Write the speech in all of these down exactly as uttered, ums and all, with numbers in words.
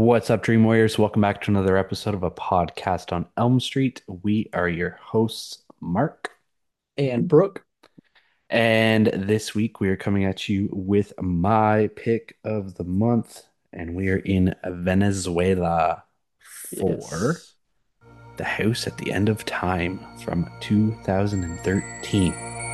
What's up, Dream Warriors? Welcome back to another episode of a podcast on Elm Street. We are your hosts, Mark. And Brooke. And this week we are coming at you with my pick of the month. And we are in Venezuela for Yes. The House at the End of Time from two thousand thirteen.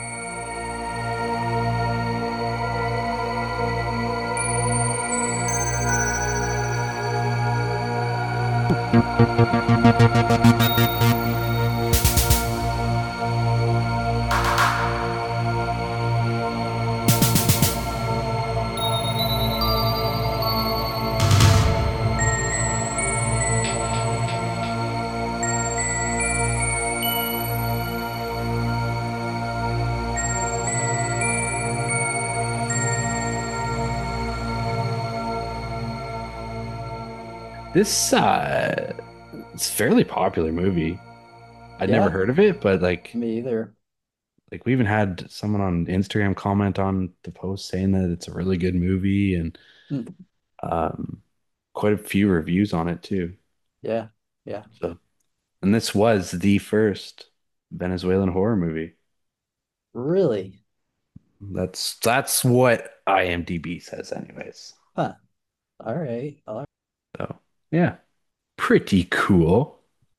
This uh it's a fairly popular movie. I'd never Yeah, heard of it, but like me either. like we even had someone on Instagram comment on the post saying that it's a really good movie and Hmm. um, quite a few reviews on it too. Yeah. Yeah. So, and this was the first Venezuelan horror movie. Really? That's that's what IMDb says, anyways. Huh. All right. All right. So, yeah, pretty cool.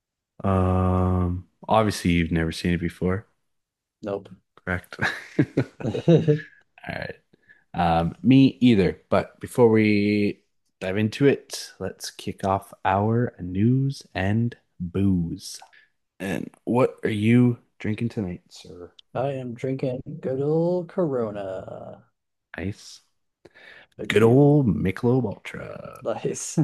Um, obviously you've never seen it before, Nope. correct? All right. Um, me either. But before we dive into it, let's kick off our news and booze. And what are you drinking tonight, sir? I am drinking good old Corona. Nice. A Good good old Michelob Ultra. nice.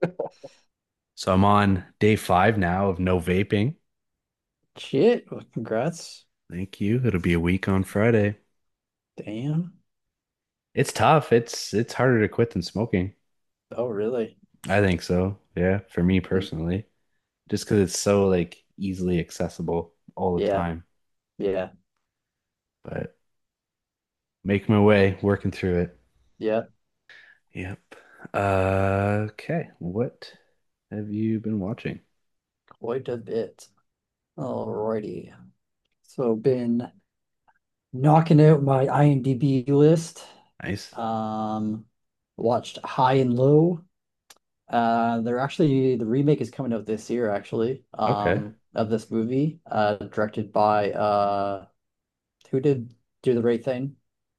So I'm on day five now of no vaping. Shit. Well, congrats. Thank you. It'll be a week on Friday. Damn. It's tough. It's it's harder to quit than smoking. Oh, really? I think so. Yeah, for me Hmm. personally. Just because it's so like easily accessible all the Yeah. time. Yeah. But making my way, working through it. Yeah. Yep. Uh, okay. What have you been watching? Quite a bit. Alrighty. So been knocking out my IMDb list. Nice. Um, watched High and Low. Uh, they're actually the remake is coming out this year, actually, Okay. um, of this movie, uh, directed by uh, who did Do the Right Thing?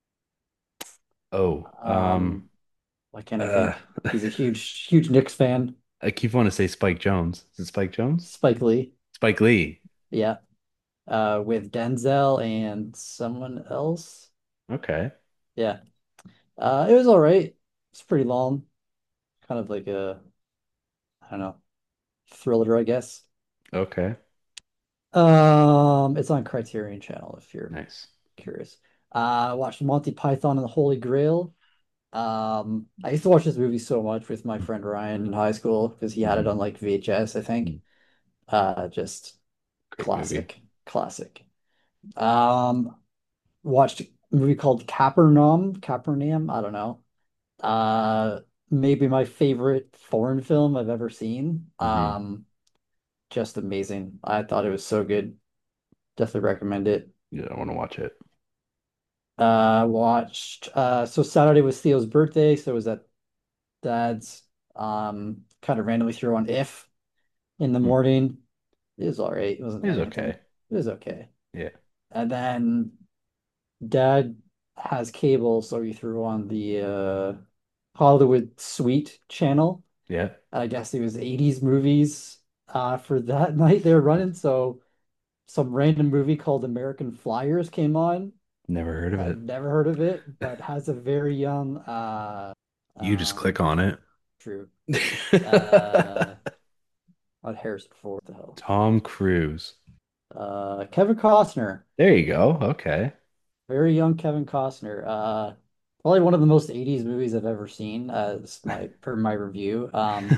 Oh, um, Um, why can't I uh, think? He's a huge, huge Knicks fan. I keep wanting to say Spike Jones. Is it Spike Jones? Spike Lee, Spike Lee. yeah, uh, with Denzel and someone else. Okay. Yeah, uh, it was all right. It's pretty long, kind of like a, I don't know, thriller, I guess. Okay. Um, it's on Criterion Channel if you're Nice. curious. Uh, I watched Monty Python and the Holy Grail. Um, I used to watch this movie so much with my friend Ryan in high school because he had it Hmm. on like V H S, I think. Uh, just Great movie. classic, classic. Um, watched a movie called Capernaum, Capernaum, I don't know. Uh, maybe my favorite foreign film I've ever seen. Hmm. Um, just amazing. I thought it was so good. Definitely recommend it. Yeah, I want to watch it. Uh, watched uh so Saturday was Theo's birthday, so it was at dad's. Um, kind of randomly threw on If in the Hmm. morning. It was all right. It wasn't It was anything. okay. It was okay. Yeah. And then dad has cable, so he threw on the uh Hollywood Suite channel. Yeah. I guess it was eighties movies uh for that night they were running. So some random movie called American Flyers came on. Never heard of I've it. never heard of it, but has a very young uh You just click um on it. true. Uh not Harrison Ford, what the hell. Tom Cruise. Uh Kevin Costner. There you go. Okay. Very young Kevin Costner. Uh probably one of the most eighties movies I've ever seen, as my per my review. Um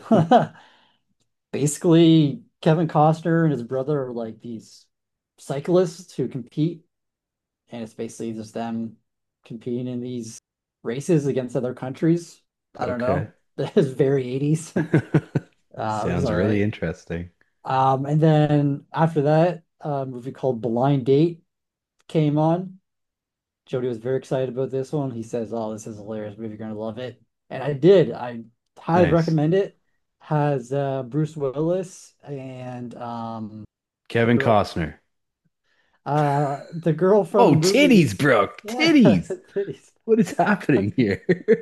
basically Kevin Costner and his brother are like these cyclists who compete, and it's basically just them competing in these races against other countries. I don't Okay. know. It's very eighties. Uh, it was Sounds all really right. interesting. Um, and then after that, a movie called Blind Date came on. Jody was very excited about this one. He says, "Oh, this is a hilarious movie. You're gonna love it." And I did. I highly Nice. recommend it. Has uh, Bruce Willis and um, the Kevin girl, Costner. uh, the girl from Oh, the movie. titties, Brooke. Yeah, Titties. titties. What is happening here?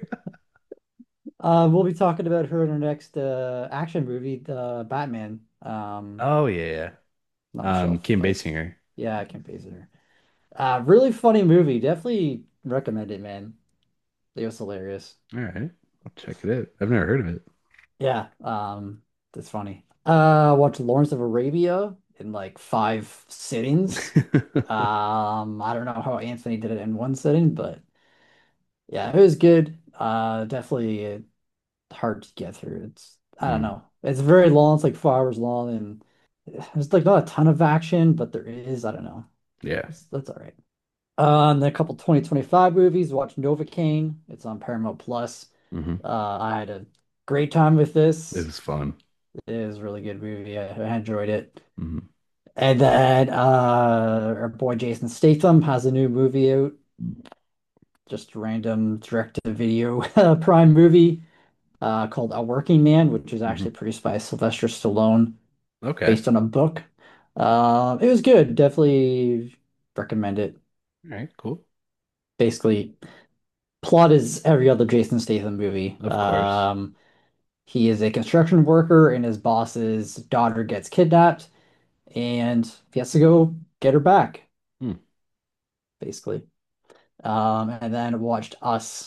Uh, we'll be talking about her in our next uh, action movie, uh, Batman. Um, Oh yeah, not yeah. Michelle Um, Kim Pfeiffer. Basinger. Yeah, I can't face her. Uh, really funny movie. Definitely recommend it, man. It was hilarious. All right. I'll check it out. I've never heard of Yeah, um, that's funny. Uh, watched Lawrence of Arabia in like five sittings. it. Um, I don't know how Anthony did it in one sitting, but yeah, it was good. Uh, definitely uh, hard to get through. It's I don't Hmm. know. It's very long. It's like four hours long, and there's like not a ton of action, but there is. I don't know. Yeah. That's, that's all right. Uh, and then a couple twenty twenty-five movies. Watched Novocaine. It's on Paramount Plus. Hmm. Uh, I had a great time with It this. was fun. It is a really good movie. I, I enjoyed it. Hmm. And then uh, our boy Jason Statham has a new movie out. Just a random direct-to-video Prime movie uh, called A Working Man, which is Hmm. actually produced by Sylvester Stallone, Okay. based on a book. Uh, it was good. Definitely recommend it. All right. Cool. Basically, plot is every other Jason Statham movie. Of course. Um, he is a construction worker, and his boss's daughter gets kidnapped, and he has to go get her back, Hmm. basically. Um, and then watched Us.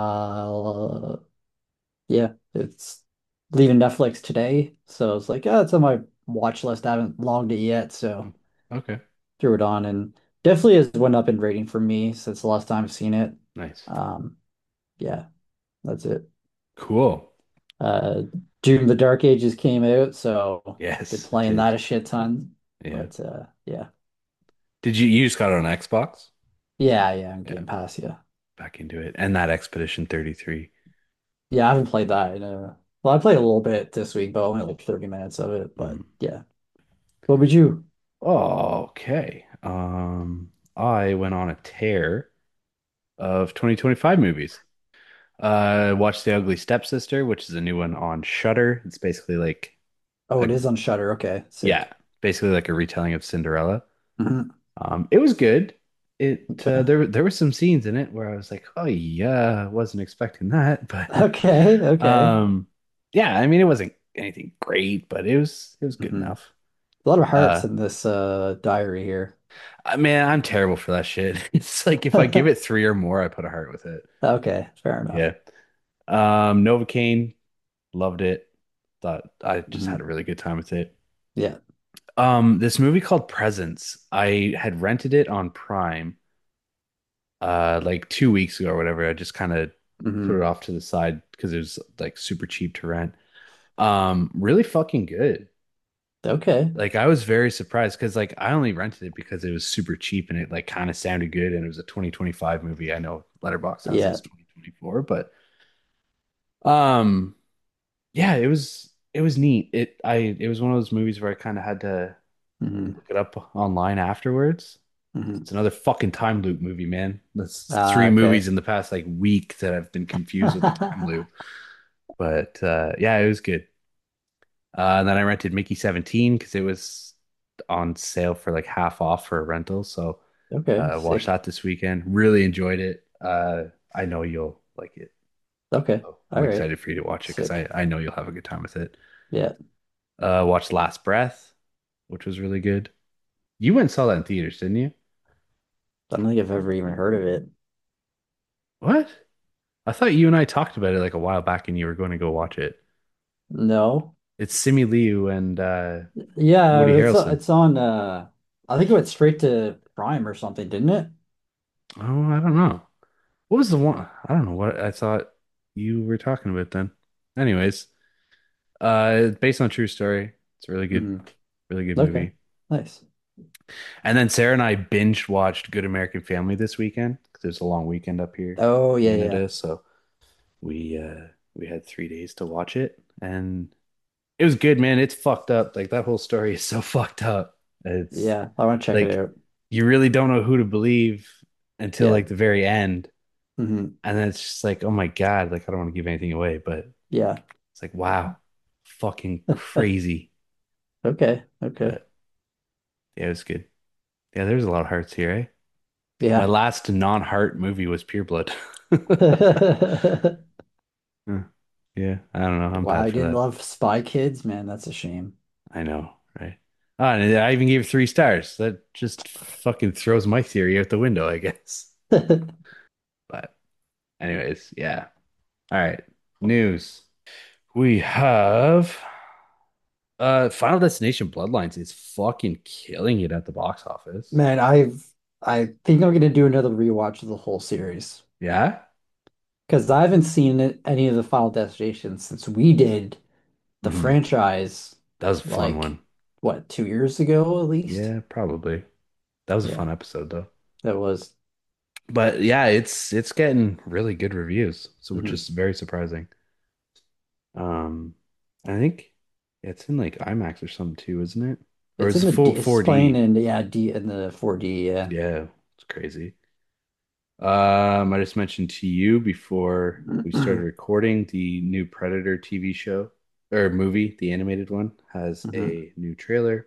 Uh, yeah, it's leaving Netflix today, so it's like, oh, it's on my watch list. I haven't logged it yet, Hmm. so Okay. threw it on, and definitely has went up in rating for me since the last time I've seen it. Nice. Um, yeah, that's it. Cool. Uh, Doom: The Dark Ages came out, so been Yes, it playing that did. a shit ton. Yeah. But uh, yeah, Did you you just got it on Xbox? yeah, yeah, on Yeah. Game Pass, yeah. Back into it. And that Expedition thirty-three. Yeah, I haven't played that in a well, I played a little bit this week, but only like thirty minutes of it. But Mhm. yeah. What would you? Oh, okay. Um, I went on a tear of twenty twenty-five movies. Uh, watched The Ugly Stepsister, which is a new one on Shudder. It's basically like Oh, a it is on Shudder. Okay, yeah, sick. basically like a retelling of Cinderella. Mhm. Um, it was good. It uh, Okay. there there were some scenes in it where I was like, oh yeah, wasn't expecting that, but Okay, okay. um, yeah, I mean it wasn't anything great, but it was it was good hmm enough. A lot of hearts Uh, in this uh diary here. I mean, I'm terrible for that shit. It's like if I give it three or more, I put a heart with it. Okay, fair enough. Yeah. Um, Novocaine, loved it. Thought I just had a hmm really good time with it. Yeah. Um, this movie called Presence, I had rented it on Prime uh like two weeks ago or whatever. I just kind of put it hmm off to the side because it was like super cheap to rent. Um, really fucking good. Okay. Like I was very surprised because like I only rented it because it was super cheap and it like kind of sounded good and it was a twenty twenty-five movie. I know Letterboxd has Yeah. this twenty twenty-four, but um yeah, it was it was neat. It I it was one of those movies where I kind of had to hmm look it up online afterwards. hmm It's another fucking time loop movie, man. That's Ah, three movies okay. in the past like week that I've been confused with a time loop. But uh, yeah, it was good. Uh, and then I rented Mickey seventeen because it was on sale for like half off for a rental. So Okay, uh, watched sick. that this weekend. Really enjoyed it. Uh, I know you'll like it. Okay. So I'm All right. excited for you to watch it because I, Sick. I know you'll have a good time with it. Yeah. Uh, watched Last Breath, which was really good. You went and saw that in theaters, didn't you? I don't think I've ever even heard of it. What? I thought you and I talked about it like a while back and you were going to go watch it. No. It's Simu Liu and uh, Yeah, Woody it's Harrelson. it's on uh I think it went straight to Prime or something, didn't it? Oh, I don't know. What was the one? I don't know what I thought you were talking about then. Anyways, uh, based on a true story. It's a really good, hmm really good Okay. movie. Nice. And then Sarah and I binge watched Good American Family this weekend because there's a long weekend up here Oh in yeah, yeah. Canada. So we uh we had three days to watch it, and it was good, man. It's fucked up. Like that whole story is so fucked up. It's Yeah, I want to check it like out. you really don't know who to believe until Yeah. like the very end. Hmm. And then it's just like, oh my God, like I don't want to give anything away, but Yeah. it's like, wow, fucking crazy. Okay. Okay. But yeah, it was good. Yeah, there's a lot of hearts here, eh? My Yeah. last non-heart movie was Pure Blood. Huh. Yeah, I don't know. I'm Wow, bad I for didn't that. love Spy Kids, man. That's a shame. I know, right? Oh, and I even gave it three stars. That just fucking throws my theory out the window, I guess. But anyways, yeah. All right. News. We have uh Final Destination Bloodlines is fucking killing it at the box office. Man, I've I think I'm gonna do another rewatch of the whole series Yeah? because I haven't seen it, any of the Final Destinations since we did the Hmm. franchise That was a fun like one. what, two years ago at least? Yeah, probably. That was a Yeah, fun episode though. that was. But yeah, it's it's getting really good reviews, so which Mhm. is very surprising. Um, I think it's in like IMAX or something too, isn't it? Or It's is in it the D, full it's playing four D? in, yeah, D in the four D, yeah. Yeah, it's crazy. Um, I just mentioned to you before we started recording the new Predator T V show or movie, the animated one, has Hmm. a new trailer.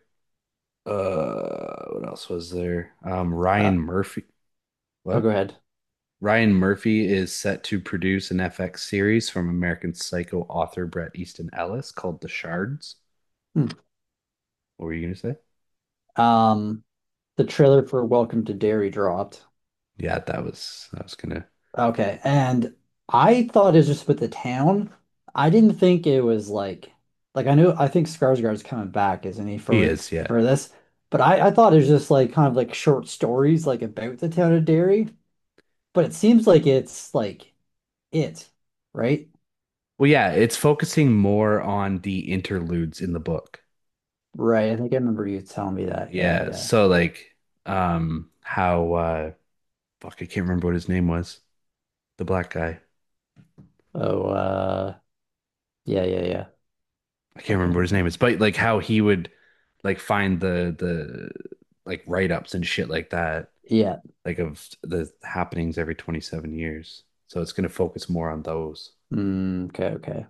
Uh, what else was there? Um, Uh, Ryan Murphy. oh, go What? ahead. Ryan Murphy is set to produce an F X series from American Psycho author Bret Easton Ellis called The Shards. Hmm. What were you gonna say? Um, the trailer for Welcome to Derry dropped. Yeah, that was I was gonna. Okay, and I thought it was just with the town. I didn't think it was like like I knew I think Skarsgård's coming back, isn't he, He for is, yeah. for this? But I, I thought it was just like kind of like short stories like about the town of Derry. But it seems like it's like it, right? Well, yeah, it's focusing more on the interludes in the book. Right. I think I remember you telling me that. Yeah, Yeah, yeah. so like um how uh fuck, I can't remember what his name was. The black guy. Oh, uh, yeah, yeah, yeah. I can't remember what his Fucking name is, but like how he would like find the the like write-ups and shit like that, yeah. like of the happenings every twenty-seven years. So it's going to focus more on those. Mm, okay, okay.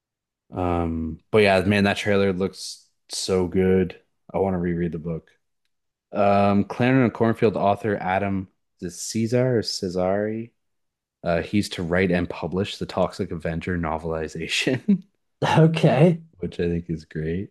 Um, but yeah, man, that trailer looks so good. I want to reread the book. Um, Clarendon and Cornfield author Adam, is it Caesar or Cesare? Uh, he's to write and publish the Toxic Avenger novelization, Okay. which I think is great.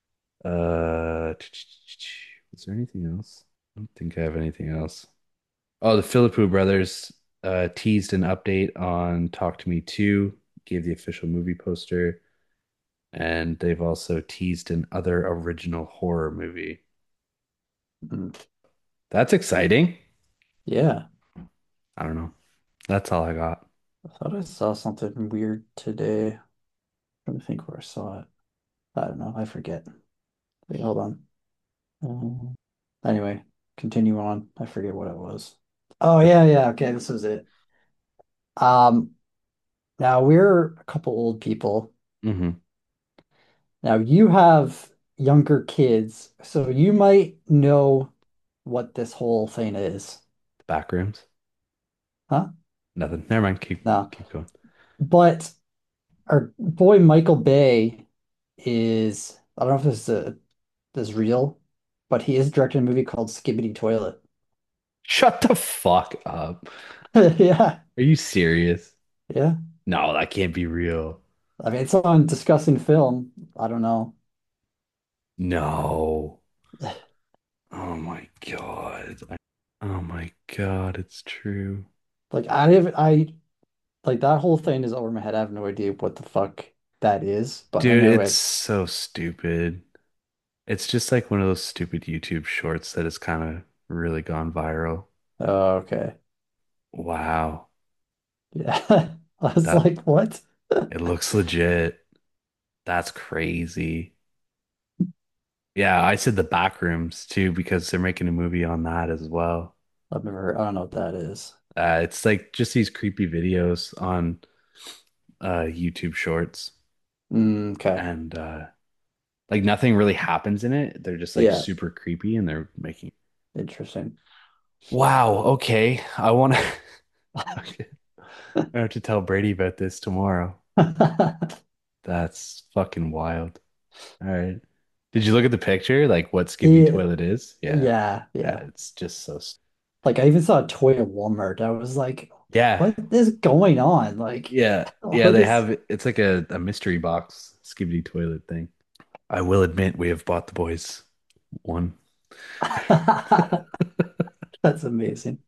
Uh, was there anything else? I don't think I have anything else. Oh, the Philippou brothers uh, teased an update on Talk to Me two, gave the official movie poster, and they've also teased an other original horror movie. Mm, That's exciting. yeah. I don't know. That's all I got. I thought I saw something weird today. Trying to think where I saw it. I don't know. I forget. Wait, hold on. Um, anyway, continue on. I forget what it was. Oh yeah, yeah. Okay, this is it. Um, now we're a couple old people. Mm-hmm. Now you have younger kids, so you might know what this whole thing is. The back rooms. Huh? Nothing. Never mind. Keep No. keep going. But our boy Michael Bay is, I don't know if this is, a, this is real, but he is directing a movie called Skibbity Toilet. Shut the fuck up. Yeah. Are you serious? Yeah. No, that can't be real. I mean, it's on Discussing Film. I don't know. No. Oh my God. Oh my God, it's true. Like I have I like that whole thing is over my head. I have no idea what the fuck that is, but I Dude, know it's it's so stupid. It's just like one of those stupid YouTube shorts that has kind of really gone viral. oh, okay. Wow. Yeah. I was That like, what? it looks legit. That's crazy. Yeah, I said the Backrooms too because they're making a movie on that as well. I've never heard, I don't know what that is. Uh, it's like just these creepy videos on uh YouTube shorts, Mm, okay. and uh like nothing really happens in it. They're just like Yeah. super creepy, and they're making, Interesting. wow, okay. I want to I have to tell Brady about this tomorrow. That's fucking wild. All right. Did you look at the picture? Like what Skibidi Yeah. Toilet is? Yeah. Yeah. Yeah, Yeah. it's just so st- Like I even saw a toy at Walmart. I was like, yeah. what is going on? Like, Yeah. Yeah, what they is have it's like a, a mystery box Skibidi Toilet thing. I will admit we have bought the boys one. that's amazing.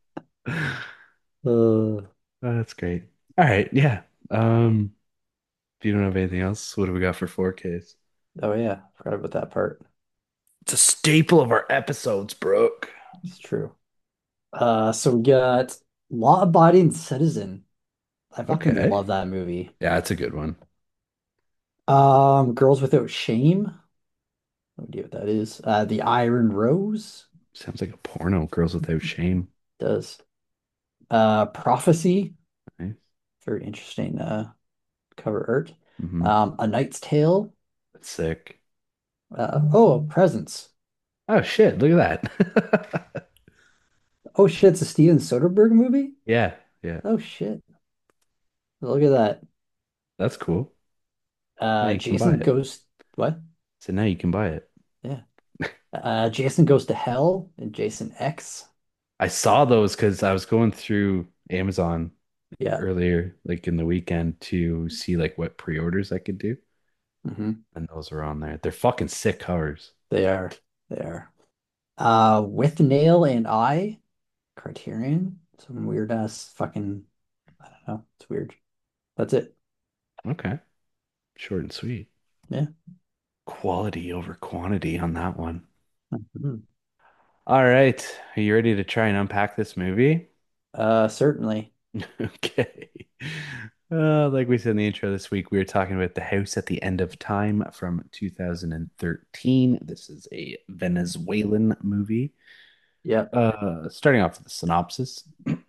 Uh, That's great. All right, yeah. Um, if you don't have anything else, what do we got for four Ks? oh yeah, forgot about that part. It's a staple of our episodes, Brooke. It's true. Uh, so we got Law Abiding Citizen. I fucking Okay. love that movie. Yeah, that's a good one. Um, Girls Without Shame. No idea what that is. Uh, The Iron Rose Sounds like a porno, Girls Without Shame. does. Uh, Prophecy. Nice. Very interesting uh cover art. Mm-hmm. Um, A Knight's Tale. That's sick. Uh, oh, Presence. Oh shit, look at that. Oh shit, it's a Steven Soderbergh movie? Yeah, yeah. Oh shit. Look at that. That's cool. Now Uh, you can buy Jason it. Goes, what? So now you can buy it. Yeah. Uh, Jason Goes to Hell and Jason X. I saw those because I was going through Amazon Yeah. earlier, like in the weekend, to see like what pre-orders I could do. Hmm. And those are on there. They're fucking sick covers. They are. They are. Uh, With Nail and I, Criterion. Some weird ass fucking, I don't know. It's weird. That's it. Okay. Short and sweet. Yeah. Quality over quantity on that one. Mhm. All right. Are you ready to try and unpack this movie? Uh, certainly. Okay. Uh, like we said in the intro this week, we were talking about The House at the End of Time from two thousand thirteen. This is a Venezuelan movie. Yep. Uh, starting off with the synopsis.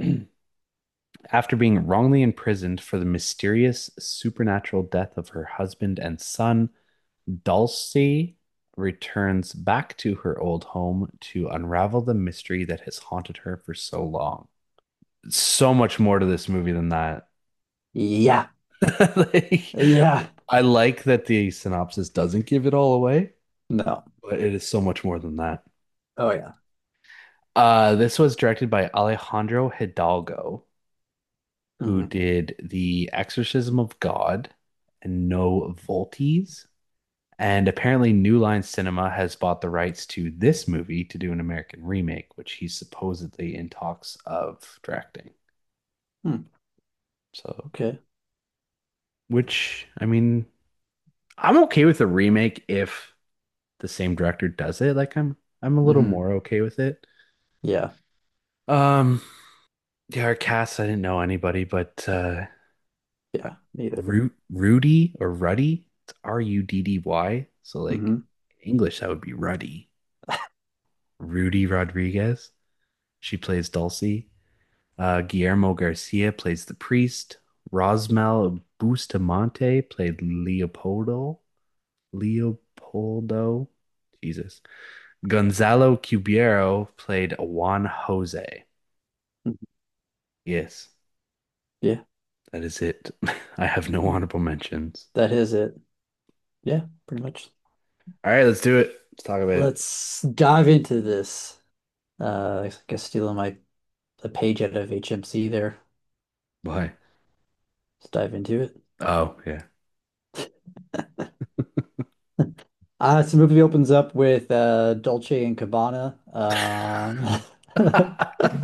After being wrongly imprisoned for the mysterious supernatural death of her husband and son, Dulcie returns back to her old home to unravel the mystery that has haunted her for so long. So much more to this movie than that. Yeah. Like, Yeah. I like that the synopsis doesn't give it all away, No. but it is so much more than that. Oh yeah. Uh, this was directed by Alejandro Hidalgo, who Hmm. did The Exorcism of God and No Voltes. And apparently, New Line Cinema has bought the rights to this movie to do an American remake, which he's supposedly in talks of directing. Hmm. So, Okay. which, I mean, I'm okay with a remake if the same director does it. Like, I'm, I'm a little Hmm. more okay with it. Yeah. Um, yeah, our cast, I didn't know anybody, but uh, Yeah. Neither. Ru Rudy or Ruddy, it's R U D D Y. So, like, Hmm. English, that would be Ruddy. Rudy Rodriguez. She plays Dulcie. Uh, Guillermo Garcia plays the priest. Rosmel Bustamante played Leopoldo. Leopoldo. Jesus. Gonzalo Cubiero played Juan Jose. Yes, Yeah. that is it. I have no honorable mentions. That is it. Yeah, pretty much. All right, let's do it. Let's talk about it. Let's dive into this. Uh, I guess stealing my a page out of H M C there. Why? Let's dive into it. Oh, yeah. Uh, so the movie opens up with uh, Dolce and Gabbana, um,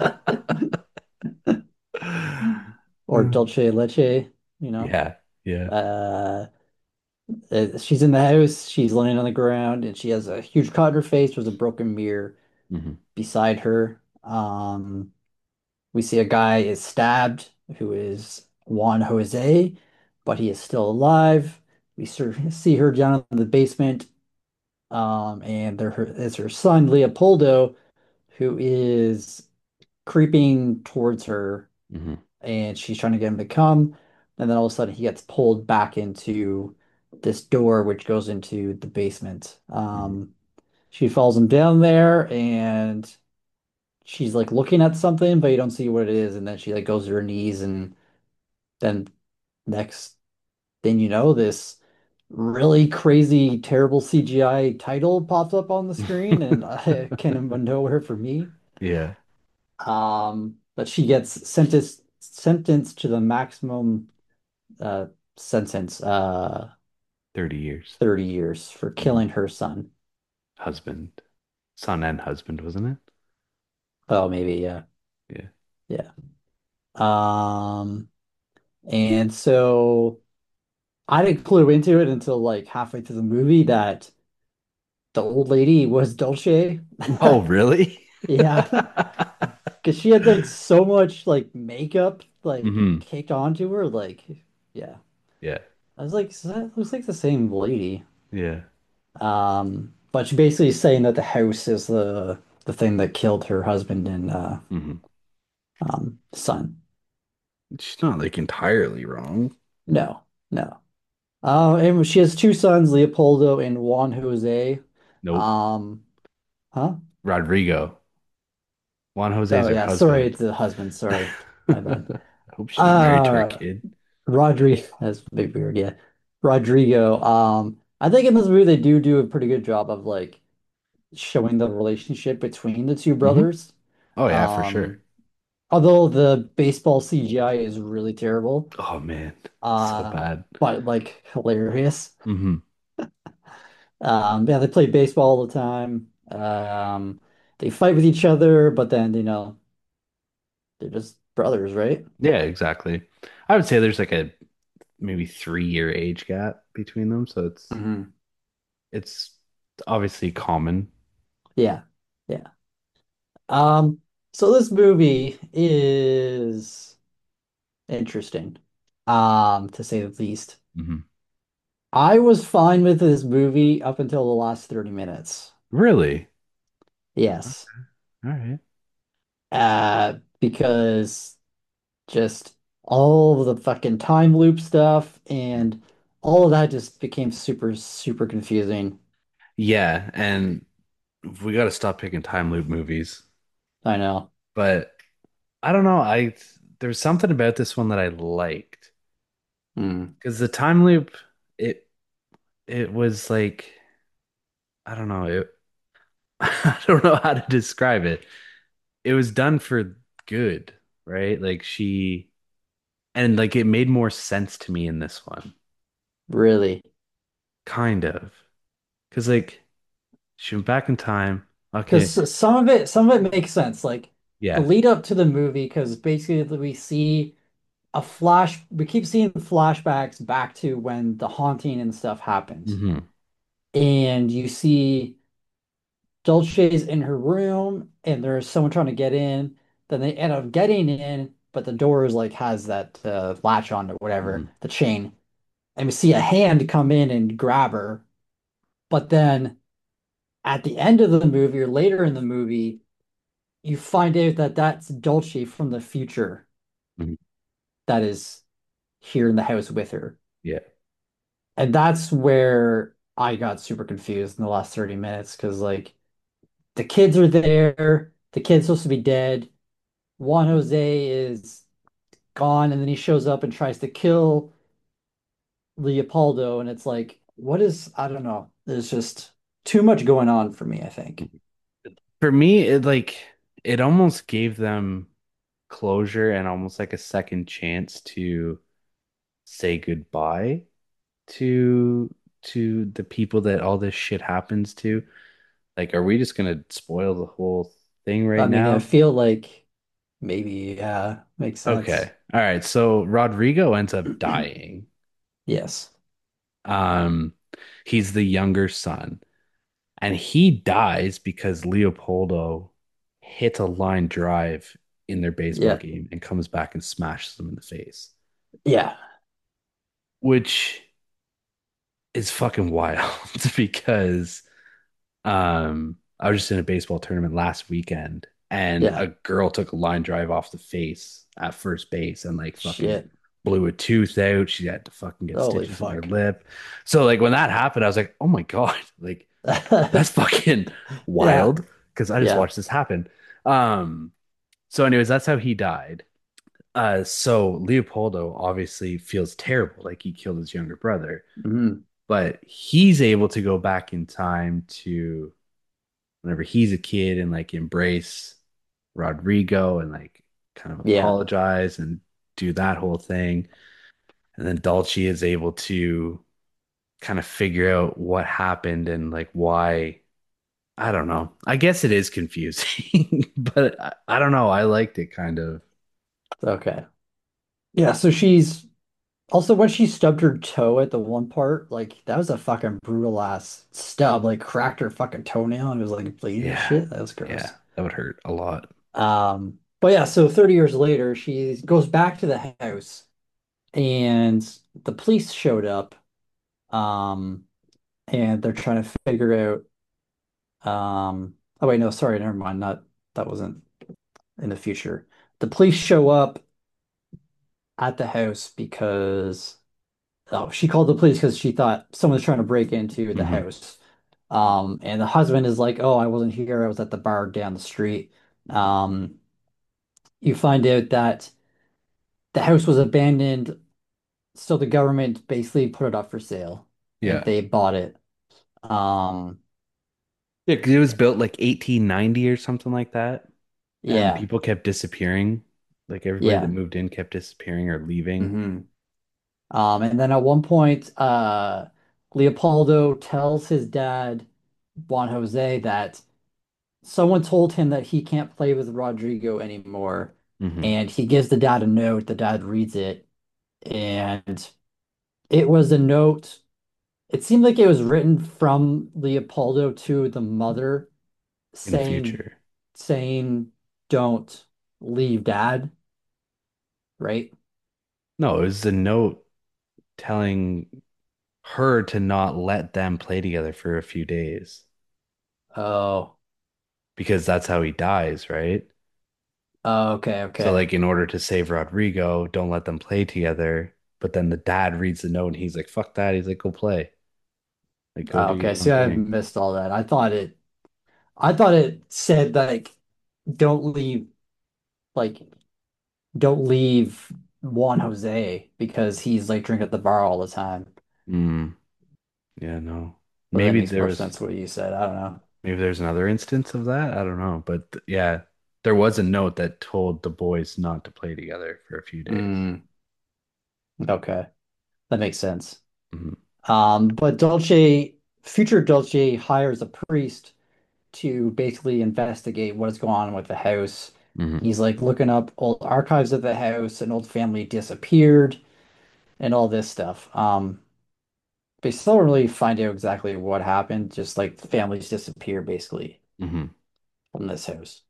or Dolce Leche, you know. Yeah, yeah. Uh, uh, she's in the house, she's laying on the ground, and she has a huge cut on her face. There's a broken mirror Hmm. beside her. Um, we see a guy is stabbed who is Juan Jose, but he is still alive. We ser- see her down in the basement, um, and there her, is her son Leopoldo, who is creeping towards her, Hmm. and she's trying to get him to come. and then all of a sudden he gets pulled back into this door which goes into the basement. Mhm. Um, she follows him down there, and she's like looking at something, but you don't see what it is, and then she like goes to her knees, and then next thing you know, this really crazy, terrible C G I title pops up on the screen, and I came from nowhere for me. Yeah, Um, but she gets sentenced sentenced to the maximum uh sentence, uh thirty years. thirty years for Mhm. killing her son. Husband, son and husband, wasn't it? Oh, maybe, yeah. Yeah. Yeah. Um, and so I didn't clue into it until like halfway through the movie that the old lady was Dulce. Oh, really? Yeah. Because she had like so much like makeup like hmm caked onto her. Like, yeah. Yeah, I was like, that looks like the same lady. yeah. Um, but she basically is saying that the house is the the thing that killed her husband and uh hmm um son. She's not like entirely wrong. No, no. Uh, and she has two sons, Leopoldo and Juan Jose. Nope. Um, huh? Rodrigo. Juan Jose is Oh her yeah, sorry, husband. it's the husband. Sorry, my bad. I hope she's married to her Uh, kid. Rodrigo, that's a big weird, yeah. Rodrigo. Um, I think in this movie they do do a pretty good job of like showing the relationship between the two hmm brothers. Oh yeah, for sure. Um, although the baseball C G I is really terrible, Oh man, so uh, bad. but like hilarious. hmm Um, yeah, they play baseball all the time. Um, they fight with each other, but then you know they're just brothers, right? Yeah, exactly. I would say there's like a maybe three year age gap between them, so it's Hmm. it's obviously common. Yeah, yeah. Um, so this movie is interesting, um, to say the least. hmm I was fine with this movie up until the last thirty minutes. Really? Yes. All right. Uh, because just all of the fucking time loop stuff and all of that just became super, super confusing. Yeah, and we got to stop picking time loop movies. I know. But I don't know. I there's something about this one that I liked Hmm. because the time loop it it was like I don't know. It I don't know how to describe it. It was done for good, right? Like she and like it made more sense to me in this one, Really. kind of. Because like she went back in time. Okay, Because some of it, some of it makes sense. Like the yeah. lead up to the movie, because basically we see a flash, we keep seeing flashbacks back to when the haunting and stuff happened. hmm And you see Dulce's in her room, and there's someone trying to get in. Then they end up getting in, but the door is like has that uh, latch on or whatever, hmm the chain. And we see a hand come in and grab her. But then at the end of the movie or later in the movie, you find out that that's Dulce from the future hmm that is here in the house with her. Yeah. And that's where I got super confused in the last thirty minutes because, like, the kids are there, the kid's supposed to be dead. Juan Jose is gone, and then he shows up and tries to kill Leopoldo. And it's like, what is, I don't know. There's just too much going on for me, I think. For me, it like it almost gave them closure and almost like a second chance to say goodbye to to the people that all this shit happens to. Like, are we just gonna spoil the whole thing I right mean, I now? feel like maybe, yeah, makes sense. Okay. All right. So Rodrigo ends up dying. Yes. Um, he's the younger son, and he dies because Leopoldo hit a line drive in their baseball Yeah. game and comes back and smashes them in the face, Yeah. which is fucking wild because um I was just in a baseball tournament last weekend and Yeah. a girl took a line drive off the face at first base and like fucking Shit. blew a tooth out. She had to fucking get Holy stitches in her fuck. lip. So like when that happened, I was like, oh my God, like that's fucking Yeah. wild because I just Yeah. watched this happen. Um, so anyways, that's how he died. Uh, so Leopoldo obviously feels terrible, like he killed his younger brother, Mhm. but he's able to go back in time to whenever he's a kid and like embrace Rodrigo and like kind of Yeah. apologize and do that whole thing. And then Dulce is able to kind of figure out what happened and like why. I don't know. I guess it is confusing, but I, I don't know. I liked it kind of. Okay. Yeah, so she's also when she stubbed her toe at the one part, like that was a fucking brutal ass stub, like cracked her fucking toenail and it was like bleeding and Yeah. shit. That was Yeah. gross. That would hurt a lot. Um, but yeah, so thirty years later, she goes back to the house and the police showed up. Um, and they're trying to figure out um oh wait, no, sorry, never mind. Not that wasn't in the future. The police show up at the house because oh, she called the police because she thought someone was trying to break into the Hmm. house. Um, and the husband is like, "Oh, I wasn't here. I was at the bar down the street." Um, you find out that the house was abandoned, so the government basically put it up for sale, and Yeah. they bought it. Um, Yeah, 'cause it was built like eighteen ninety or something like that. And yeah, people kept disappearing. Like everybody that yeah. moved in kept disappearing or leaving. hmm Um, and then at one point, uh, Leopoldo tells his dad, Juan Jose, that someone told him that he can't play with Rodrigo anymore. Hmm. And he gives the dad a note. The dad reads it. And it was a note. It seemed like it was written from Leopoldo to the mother In the saying, future. saying, don't leave dad, right? No, it was a note telling her to not let them play together for a few days Oh, because that's how he dies, right? oh, okay, So, okay. like, in order to save Rodrigo, don't let them play together. But then the dad reads the note and he's like, fuck that. He's like, go play. Like, go Oh, do okay. your own See, I thing. missed all that. I thought it, I thought it said like, don't leave, like, don't leave Juan Jose because he's like drinking at the bar all the time. Mm, yeah, no. But that Maybe makes there more was, sense what you said. I don't know. maybe there's another instance of that. I don't know. But th- yeah, there was a note that told the boys not to play together for a few days. Mm, okay. That makes sense. Hmm. Um, but Dolce, future Dolce hires a priest to basically investigate what is going on with the house. Hmm. He's like looking up old archives of the house, an old family disappeared, and all this stuff. Um, they still don't really find out exactly what happened, just like families disappear basically Hmm. from this house.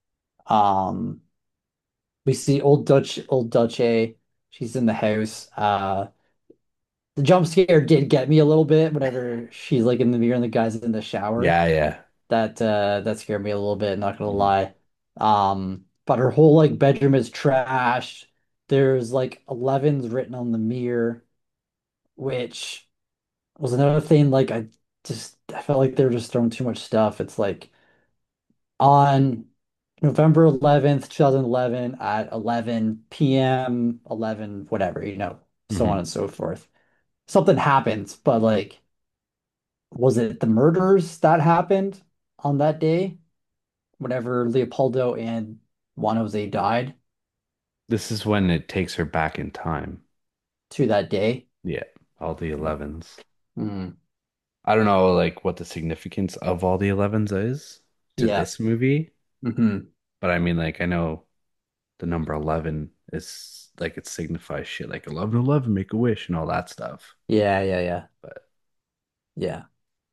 Um, we see old Dutch, old Dulce. She's in the house. Uh, the jump scare did get me a little bit whenever she's like in the mirror and the guy's in the shower. Yeah, yeah. That uh that scared me a little bit, not gonna Hmm. lie. Um, but her whole like bedroom is trashed. There's like elevens written on the mirror, which was another thing. Like I just I felt like they were just throwing too much stuff. It's like on November eleventh, twenty eleven at eleven p m, eleven, whatever, you know, so on Hmm. and so forth. Something happens, but like, was it the murders that happened on that day whenever Leopoldo and Juan Jose died This is when it takes her back in time. to that day? Yeah, all the elevens. Hmm. I don't know like what the significance of all the elevens is to Yeah. this movie, hmm but I mean like I know the number eleven is like it signifies shit like eleven eleven make a wish and all that stuff. Yeah, yeah, yeah. But Yeah.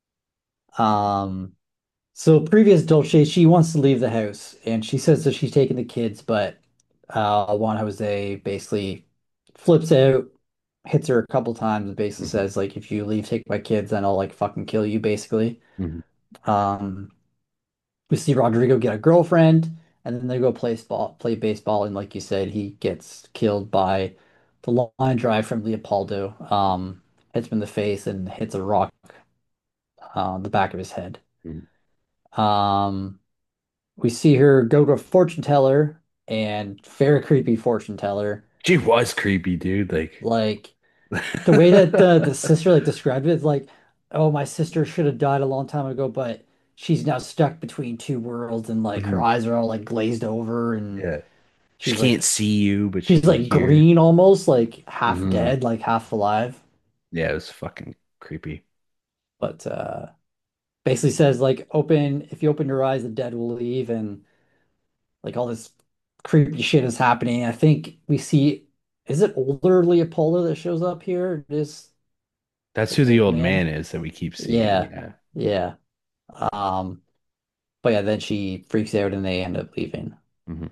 Um, so previous Dolce, she wants to leave the house and she says that she's taking the kids, but uh Juan Jose basically flips out, hits her a couple times, and basically hmm. says like if you leave, take my kids, then I'll like fucking kill you, basically. Hmm. Um, we see Rodrigo get a girlfriend, and then they go play ball, play baseball, and like you said, he gets killed by the line drive from Leopoldo um hits him in the face and hits a rock on the back of his head. Mm. Um, we see her go to a fortune teller and very creepy fortune teller. She was creepy, dude. Like, Like the way that the the sister like described it is like, oh, my sister should have died a long time ago, but she's now stuck between two worlds and like her mhm. eyes are all like glazed over and Yeah. She she's can't like see you, but she she's can like hear. green almost, like half Hmm. dead, like half alive. Yeah, it was fucking creepy. But uh basically says like open if you open your eyes, the dead will leave and like all this creepy shit is happening. I think we see is it older Leopoldo that shows up here? It is That's the who the old old man man. is that we keep seeing. Yeah. Yeah. Yeah. Um But yeah, then she freaks out and they end up leaving. Hmm.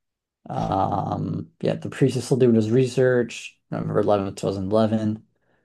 Um, yeah, the priest is still doing his research. November eleventh, twenty eleven.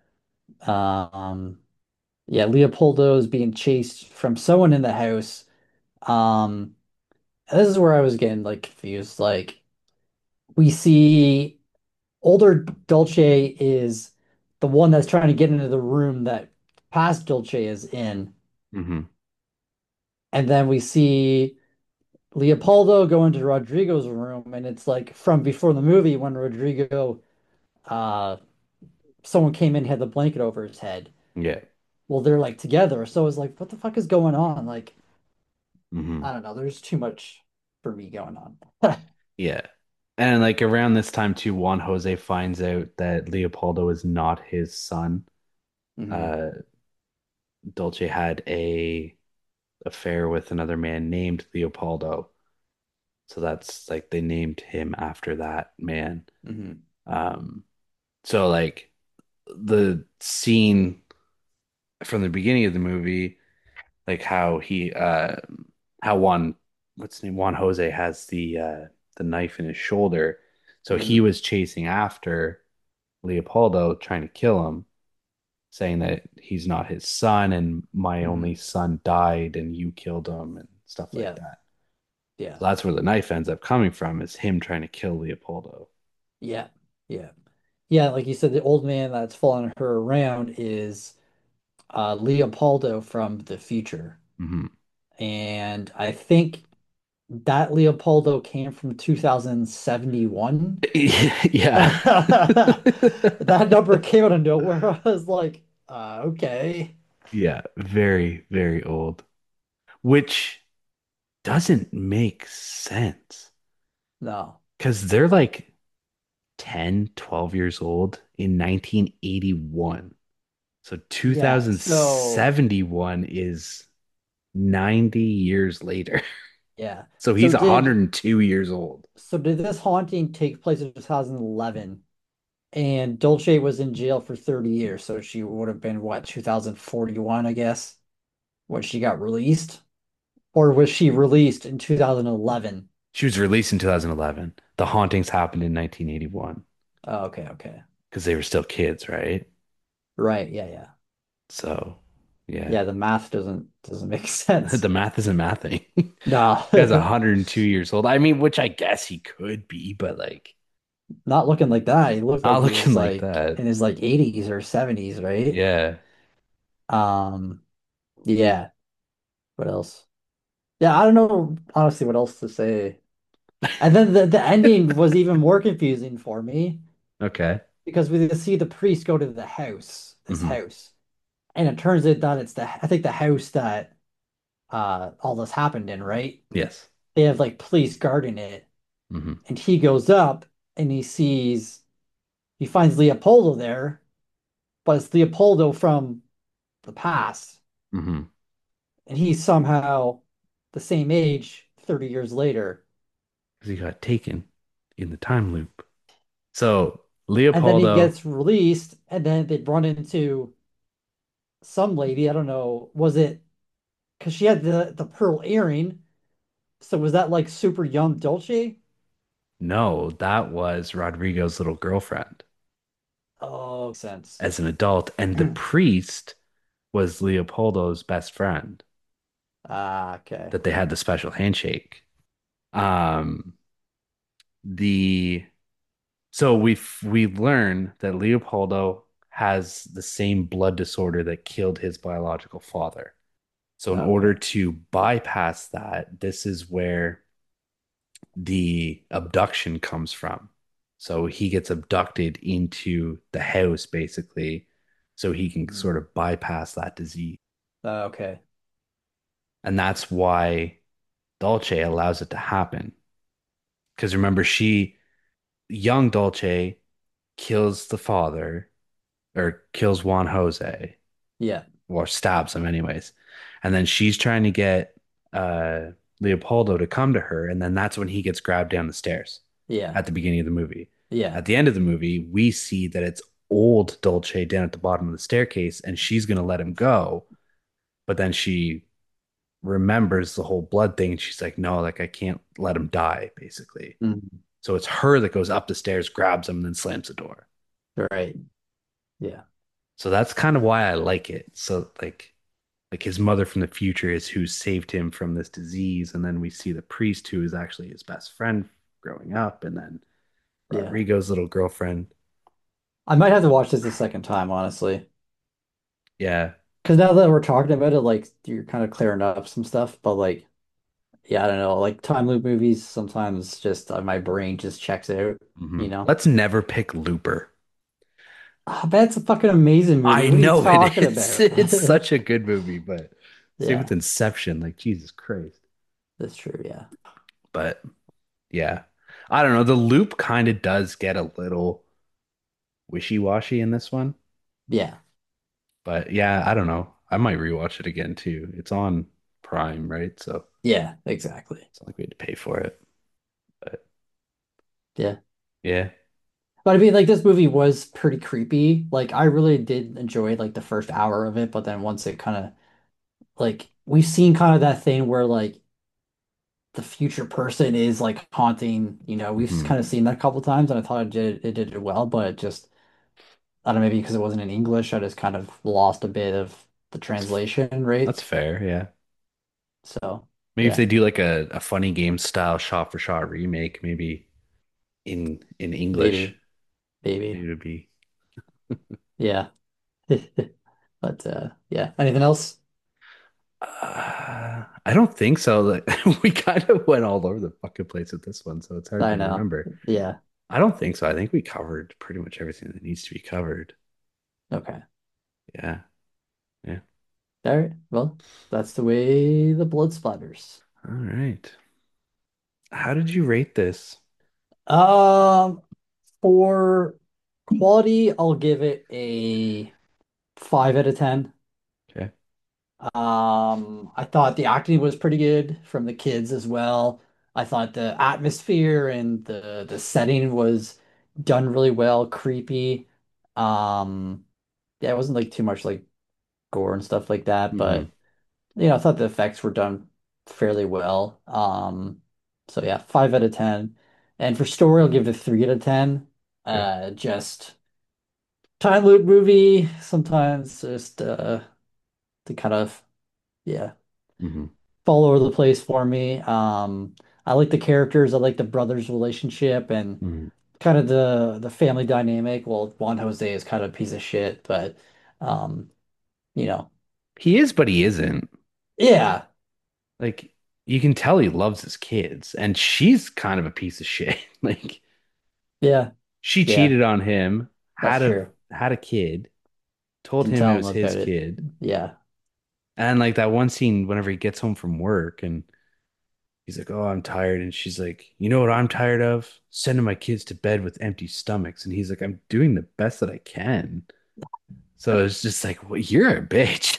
Um, yeah, Leopoldo is being chased from someone in the house. Um, and this is where I was getting like confused. Like we see older Dulce is the one that's trying to get into the room that past Dulce is in. Hmm. And then we see Leopoldo go into Rodrigo's room, and it's like from before the movie when Rodrigo, uh, someone came in, had the blanket over his head. Yeah. Well, they're like together, so it's like, what the fuck is going on? Like, Hmm. I don't know. There's too much for me going on. Yeah. And like around this time too, Juan Jose finds out that Leopoldo is not his son. Hmm. Uh, Dolce had a affair with another man named Leopoldo. So that's like they named him after that man. Hmm. Um, so like the scene from the beginning of the movie, like how he uh how Juan what's his name? Juan Jose has the uh the knife in his shoulder. So he Hmm. was chasing after Leopoldo trying to kill him, saying that he's not his son and my only Hmm. son died and you killed him and stuff like Yeah, that. yeah, So that's where the knife ends up coming from, is him trying to kill Leopoldo. yeah, yeah, yeah. Like you said, the old man that's following her around is uh, Leopoldo from the future, Hmm. and I think that Leopoldo came from two thousand seventy-one. Yeah. That number came out of nowhere. I was like, uh, okay. Yeah, very, very old. Which doesn't make sense No. because they're like ten, twelve years old in nineteen eighty-one. So Yeah, so two thousand seventy-one is ninety years later. yeah. So So he's did one hundred two years old. so did this haunting take place in two thousand eleven? And Dolce was in jail for thirty years, so she would have been what, two thousand forty-one, I guess, when she got released? Or was she released in two thousand eleven? She was released in two thousand eleven. The hauntings happened in nineteen eighty-one Oh, okay, okay. because they were still kids, right? Right, yeah, yeah. So, yeah, Yeah, the math doesn't doesn't make sense. the math isn't mathing. No. Guy's one hundred two years old. I mean, which I guess he could be, but like Not looking like that. He looked not like he looking was like like that. in his like eighties or seventies, right? Yeah. Um, yeah. What else? Yeah, I don't know honestly what else to say. And then the, the ending was even more confusing for me Okay. because we see the priest go to the house, this Hmm. house, and it turns out that it's the I think the house that uh all this happened in, right? Yes. They have like police guarding it, Hmm. and he goes up and he sees he finds Leopoldo there, but it's Leopoldo from the past, Hmm. and he's somehow the same age thirty years later. Because he got taken in the time loop. So And then he Leopoldo, gets released, and then they run into some lady. I don't know. Was it because she had the the pearl earring? So was that like super young Dolce? no, that was Rodrigo's little girlfriend Oh, makes sense. as an adult, and the priest was Leopoldo's best friend Ah, okay. that they had the special handshake. Um, the So we we learn that Leopoldo has the same blood disorder that killed his biological father. So in order Okay. to bypass that, this is where the abduction comes from. So he gets abducted into the house basically so he can sort Mhm. of bypass that disease. Uh, okay. And that's why Dolce allows it to happen. Because remember, she, young Dolce, kills the father or kills Juan Jose Yeah. or stabs him, anyways. And then she's trying to get uh, Leopoldo to come to her. And then that's when he gets grabbed down the stairs Yeah. at the beginning of the movie. Yeah. At the end of the movie, we see that it's old Dolce down at the bottom of the staircase and she's going to let him go. But then she remembers the whole blood thing and she's like, no, like I can't let him die, basically. Mhm. So it's her that goes up the stairs, grabs him, and then slams the door. Right. Yeah. So that's kind of why I like it. So like like his mother from the future is who saved him from this disease, and then we see the priest who is actually his best friend growing up, and then Yeah. Rodrigo's little girlfriend. I might have to watch this a second time, honestly. Yeah. Because now that we're talking about it, like you're kind of clearing up some stuff, but like, yeah, I don't know. Like time loop movies, sometimes just uh, my brain just checks out, hmm you know? Let's never pick Looper. I bet it's a fucking amazing movie. I What are you know it talking is. about? It's such a good movie, but same with Yeah, Inception. Like Jesus Christ. that's true. Yeah. But yeah, I don't know. The loop kind of does get a little wishy-washy in this one. Yeah. But yeah, I don't know. I might rewatch it again too. It's on Prime, right? So Yeah, exactly. it's not like we had to pay for it. But Yeah. yeah. But I mean, like this movie was pretty creepy. Like I really did enjoy like the first hour of it, but then once it kind of like we've seen kind of that thing where like the future person is like haunting, you know, we've hmm kind of seen that a couple times and I thought it did it did it well, but it just I don't know, maybe because it wasn't in English, I just kind of lost a bit of the translation, right? That's fair. Yeah. So Maybe if yeah, they do like a, a funny game style shot for shot remake, maybe in in English, maybe, maybe. maybe it would be. Yeah. But uh yeah. Anything else? Uh, I don't think so. Like we kind of went all over the fucking place with this one, so it's hard I to know. remember. Yeah. I don't think so. I think we covered pretty much everything that needs to be covered. Okay. Yeah. Yeah. All right. Well, that's the way the blood splatters. All right. How did you rate this? Um, for quality, I'll give it a five out of ten. Okay. Um, I thought the acting was pretty good from the kids as well. I thought the atmosphere and the the setting was done really well, creepy. Um, yeah, it wasn't like too much like gore and stuff like that, hmm but you know, I thought the effects were done fairly well. Um, so yeah, five out of ten. And for story, I'll give it a three out of ten. Okay. Uh, just time loop movie, sometimes just uh to kind of yeah, hmm fall over the place for me. Um, I like the characters, I like the brothers' relationship and hmm kind of the the family dynamic. Well, Juan Jose is kind of a piece of shit, but um, you know, He is, but he isn't. yeah, Like you can tell he loves his kids, and she's kind of a piece of shit. Like yeah, she yeah, cheated on him, that's had a true. had a kid, told Didn't him it tell him was his about it. kid. Yeah. And like that one scene whenever he gets home from work and he's like, "Oh, I'm tired." And she's like, "You know what I'm tired of? Sending my kids to bed with empty stomachs." And he's like, "I'm doing the best that I can." So it's just like, well, you're a bitch.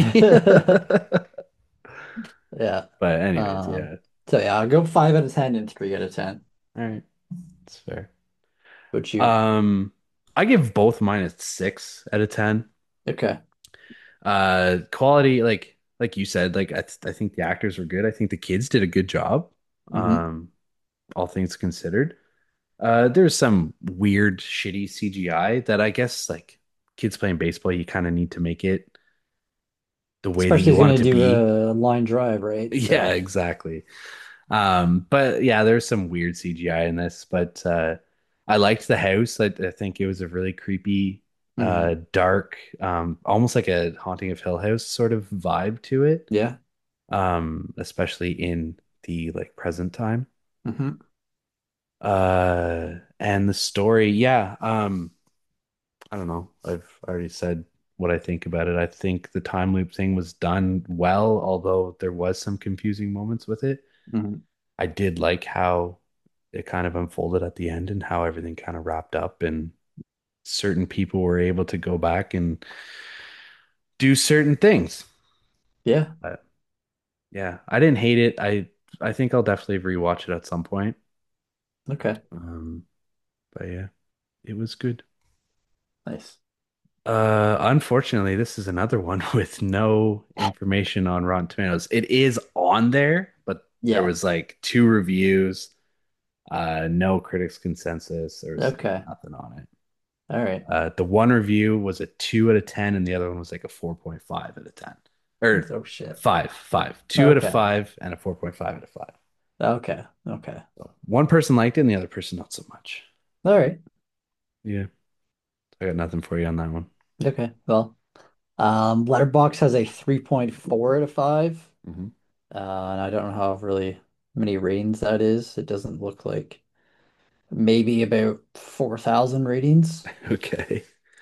Like, Yeah. but anyways, Um, yeah. so yeah, I'll go five out of ten and three out of ten. All right. That's fair. Would you? Um, I give both mine a six out of ten. Okay. Uh, quality, like like you said, like I, th I think the actors were good. I think the kids did a good job. Hmm. Um, all things considered. Uh, there's some weird, shitty C G I that I guess like kids playing baseball, you kind of need to make it the way that Especially you if he's want it gonna to do be. a line drive, right? Yeah, So exactly. Um, but yeah, there's some weird C G I in this, but uh I liked the house. I, I think it was a really creepy, uh, Hmm. dark, um, almost like a Haunting of Hill House sort of vibe to it. Yeah. Um, especially in the like present time. Hmm. Uh, and the story, yeah. Um, I don't know. I've already said what I think about it. I think the time loop thing was done well, although there was some confusing moments with it. Hmm. I did like how it kind of unfolded at the end and how everything kind of wrapped up and certain people were able to go back and do certain things. Yeah. But yeah, I didn't hate it. I I think I'll definitely rewatch it at some point. Okay. Um, but yeah, it was good. Nice. Uh, unfortunately, this is another one with no information on Rotten Tomatoes. It is on there, but there Yeah. was like two reviews, uh, no critics consensus. There was Okay. nothing on it. All right. Uh, the one review was a two out of ten, and the other one was like a four point five out of ten. Or Oh shit. five, five. Two out of Okay. five, and a four point five out of five. Okay. Okay. So one person liked it, and the other person not so much. All right. Yeah, I got nothing for you on that one. Okay. Well, um, Letterbox has a three point four out of five. Hmm. Uh, and I don't know how really many ratings that is. It doesn't look like maybe about four thousand ratings. Okay.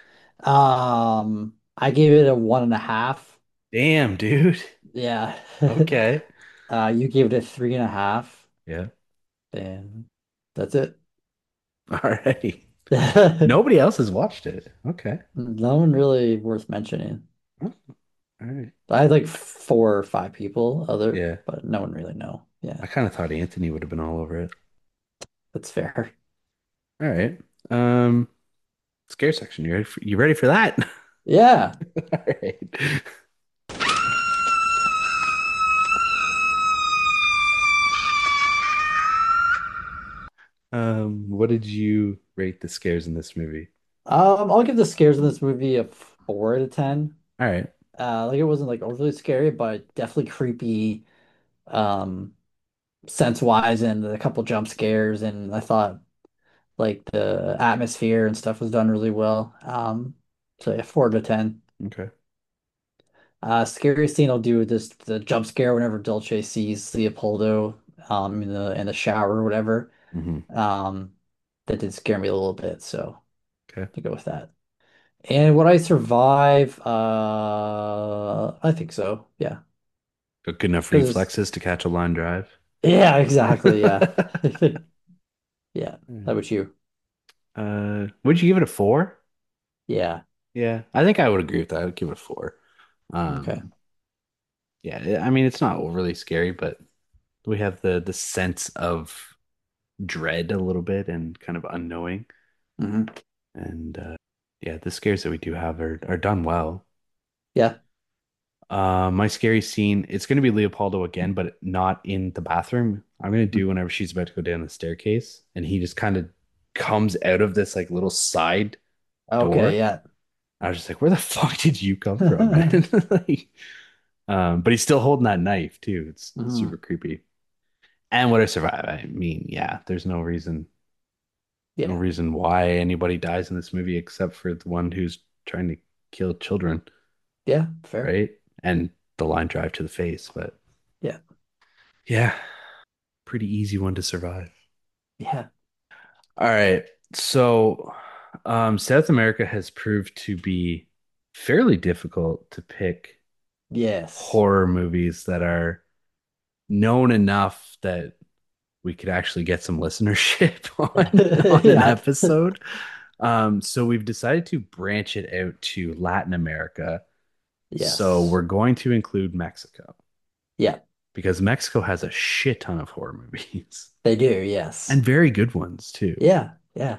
Um, I gave it a one and a half. Damn, dude. Yeah. Okay. Uh, you gave it a three and a half, Yeah. and that's it. All right. Nobody else has watched it. Okay. No one really worth mentioning. Oh, all right. I had like four or five people other, Yeah. but no one really know. I Yeah, kind of thought Anthony would have been all over it. that's fair. All right. Um, scare section. You ready for, you ready for that? Yeah. All right. Um, what did you rate the scares in this movie? Um, I'll give the scares in this movie a four out of ten. All right. Uh, like it wasn't like overly scary, but definitely creepy, um, sense wise, and a couple jump scares, and I thought like the atmosphere and stuff was done really well. Um, so yeah, four out of ten. Okay. Uh, scariest scene I'll do this the jump scare whenever Dulce sees Leopoldo um in the in the shower or whatever. Hmm. Um, that did scare me a little bit, so Okay. to go with that. And would I survive? Uh, I think so. Yeah, Got good enough because reflexes to catch a line drive. yeah, exactly. Yeah, yeah. How about you? Uh, would you give it a four? Yeah. Yeah, I think I would agree with that. I would give it a four. Okay. Um, yeah, I mean it's not overly scary, but we have the the sense of dread a little bit and kind of unknowing. Hmm. And uh, yeah, the scares that we do have are are done well. Yeah. Uh, my scary scene, it's going to be Leopoldo again, but not in the bathroom. I'm going to do whenever she's about to go down the staircase, and he just kind of comes out of this like little side Okay. door. Yeah. I was just like, where the fuck did you come from, man? Like, um, but he's still holding that knife too. It's Hmm. super creepy. And would I survive? I mean, yeah, there's no reason, no Yeah. reason why anybody dies in this movie except for the one who's trying to kill children, Yeah. Fair. right? And the line drive to the face. But Yeah. yeah, pretty easy one to survive. Yeah. All right. So, um, South America has proved to be fairly difficult to pick Yes. horror movies that are known enough that we could actually get some listenership on on an Yeah. episode. Um, so we've decided to branch it out to Latin America. So Yes. we're going to include Mexico Yeah. because Mexico has a shit ton of horror movies They do. Yes. and very good ones too. Yeah. Yeah.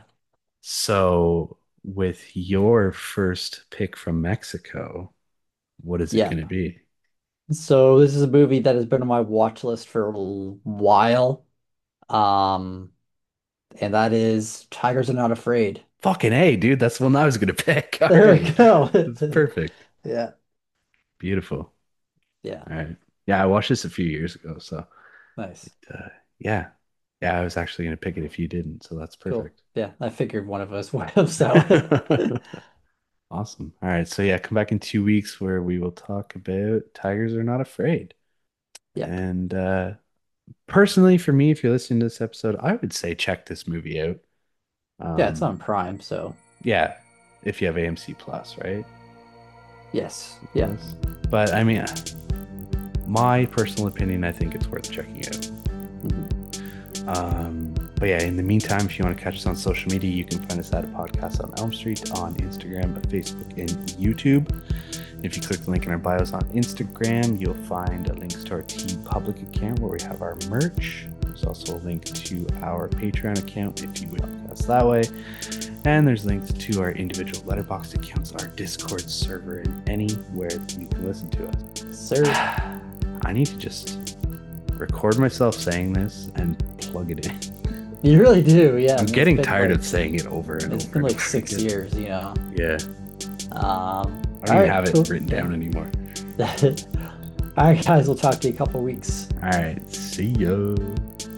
So with your first pick from Mexico, what is it Yeah. going to be? So this is a movie that has been on my watch list for a while. Um, and that is Tigers Are Not Afraid. Fucking A, dude. That's the one I was going to pick. All There we right. go. That's perfect. Yeah. Beautiful. Yeah. All right. Yeah, I watched this a few years ago, so Nice. uh, yeah. Yeah, I was actually going to pick it if you didn't, so that's Cool. perfect. Yeah, I figured one of us would have, so Awesome. All right. So, yeah, come back in two weeks where we will talk about Tigers Are Not Afraid. yep. And uh, personally, for me, if you're listening to this episode, I would say check this movie out. Yeah, it's Um, on Prime, so yeah, if you have A M C Plus, right? yes. Yeah. Plus. But I mean, my personal opinion, I think it's worth checking out. Mhm. Um, but yeah, in the meantime, if you want to catch us on social media, you can find us at Podcast on Elm Street on Instagram, Facebook, and YouTube. If you click the link in our bios on Instagram, you'll find links to our T Public account where we have our merch. There's also a link to our Patreon account if you would help us that way. And there's links to our individual Letterboxd accounts, our Discord server, and anywhere that you can listen to us. Sir. I need to just record myself saying this and plug it in. You really do, yeah. I'm It's getting been tired like- of saying it over and It's over. been and like over six again. years, you know. Yeah. Um, I don't even all right, have it cool. written down anymore. All right, guys, we'll talk to you in a couple weeks. All right. See ya.